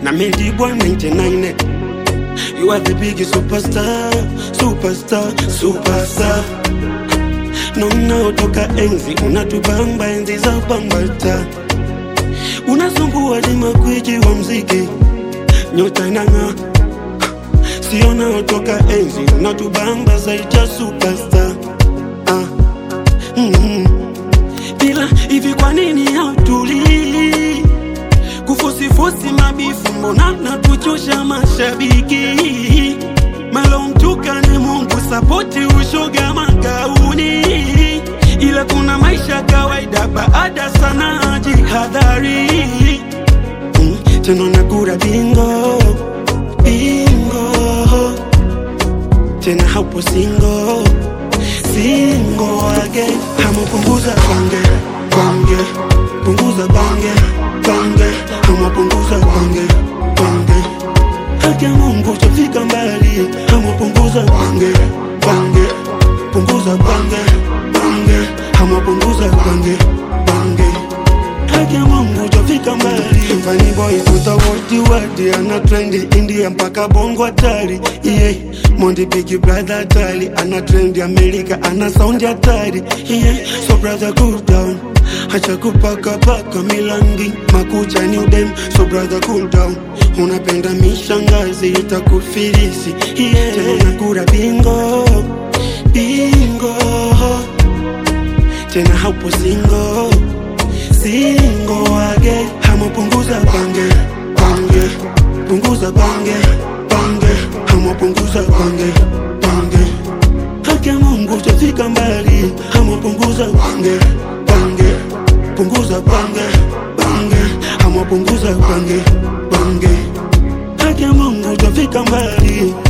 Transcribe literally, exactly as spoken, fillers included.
na made one ninety-nine. You are the biggest superstar, superstar, superstar. No no toka enzi, unatubamba enzi za bambata. Unasumbua di makwiji wa mziki, nyota inanga. Siona toka enzi, unatubamba zaidi ya superstar. Ah, mm-hmm. Ila hivi kwa nini hautuli? Kufosi fosi mabifu mbona natuchosha mashabiki. Malo mtuka ni Mungu sapoti ushoga magauni. Ila kuna maisha kawaida baada sana jihadhari. mm, Teno nakura bingo, bingo. Tena hapo singo, singo again. Hamo punguza bange, bange. Punguza bange, bange. Hamo punguza bange, bange. Haki ya Mungu tufika mbali. Hamo punguza bange, bange. Punguza bange, bange. Hamo punguza bange, bange. Haki ya Mungu tufika mbali. Funny boys tuta wadi wadi. Ana trendi India mpaka bongo hatari. Yeah, Mondi Big Brother hatari. Ana trendi Amerika, ana sound hatari. Yeah, so brother cool down. Hacha kupaka paka milangi makucha ni udem. So brother cool down. Unapenda mishangazi itakufilisi. Yeah, tena nakura bingo, bingo. Tena hapo singo, singo again. Hamo punguza bange, bange. Punguza bange, bange. Hamo punguza bange, bange. Haki ya Mungu tufika mbali. Hamo punguza bange, bange. Punguza bange, bange. Hamo punguza bange, bange. Haki ya Mungu tufika mbali.